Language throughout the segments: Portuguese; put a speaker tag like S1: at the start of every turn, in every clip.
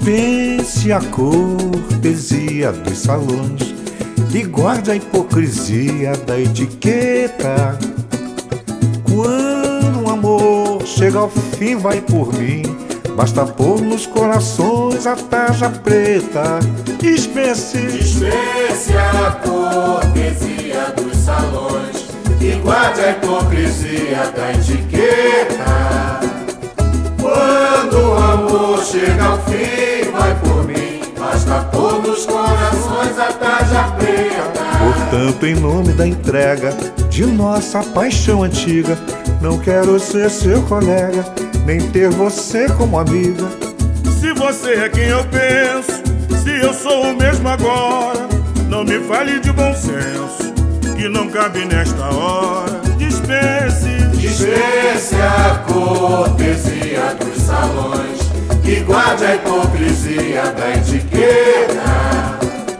S1: Dispense a cortesia dos salões e guarde a hipocrisia da etiqueta. Quando o amor chega ao fim, vai por mim, basta pôr nos corações a tarja preta. Dispense
S2: a cortesia dos salões e guarde a hipocrisia da etiqueta. Quando o amor chega ao fim, vai por mim, basta pôr nos corações a tarja preta.
S1: Portanto, em nome da entrega de nossa paixão antiga, não quero ser seu colega, nem ter você como amiga.
S3: Se você é quem eu penso, se eu sou o mesmo agora, não me fale de bom senso, que não cabe nesta hora. Dispense
S2: a cortesia dos salões e guarde a hipocrisia da etiqueta.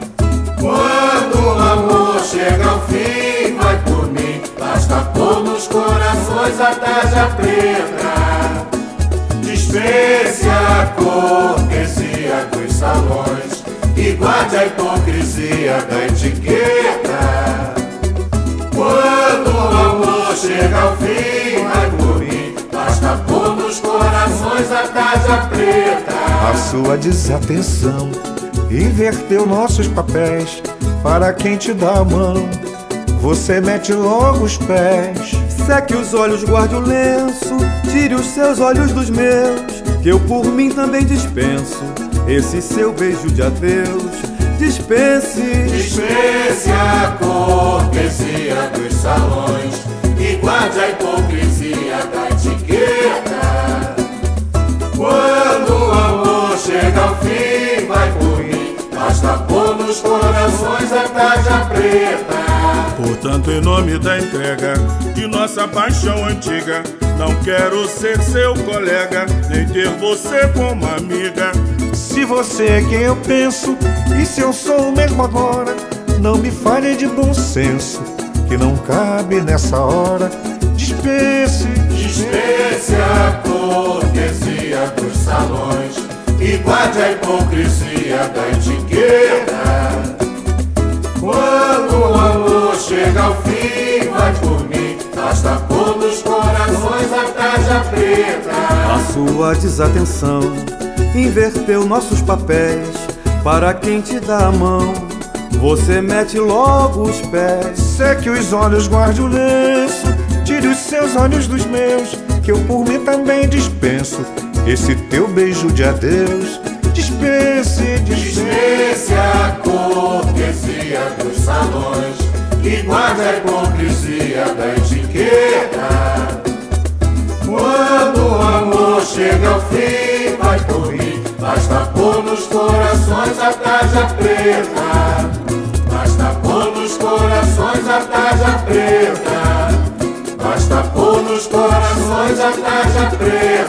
S2: Quando o amor chega ao fim, vai por mim, basta pôr nos corações a tarja preta. Dispense a cortesia dos salões e guarde a hipocrisia da etiqueta. Quando o amor chega ao fim, vai por mim, basta pôr nos corações a tarja preta.
S1: A sua desatenção inverteu nossos papéis. Para quem te dá a mão, você mete logo os pés.
S4: Seque os olhos, guarde o lenço, tire os seus olhos dos meus, que eu por mim também dispenso esse seu beijo de adeus. Dispense
S2: a cortesia dos salões e guarde a hipocrisia da etiqueta. Quando o amor chega ao fim, vai por mim, basta pôr nos corações a tarja preta.
S3: Portanto, em nome da entrega de nossa paixão antiga, não quero ser seu colega, nem ter você como amiga.
S1: Se você é quem eu penso, e se eu sou o mesmo agora, não me fale de bom senso, que não cabe nessa hora. Dispense
S2: a cortesia dos salões e guarde a hipocrisia da etiqueta. Quando o amor chega ao fim, vai por mim, basta pôr nos corações a tarja preta.
S4: A sua desatenção inverteu nossos papéis. Para quem te dá a mão, você mete logo os pés.
S1: Seque os olhos, guarde o lenço, tire os seus olhos dos meus, que eu por mim também dispenso esse teu beijo de adeus. Dispense
S2: a cortesia dos salões e guarde a hipocrisia da etiqueta. Quando o amor chega ao fim, vai por mim, basta pôr nos corações a tarja preta. Basta pôr nos corações a tarja preta. Basta pôr nos corações a tarja preta.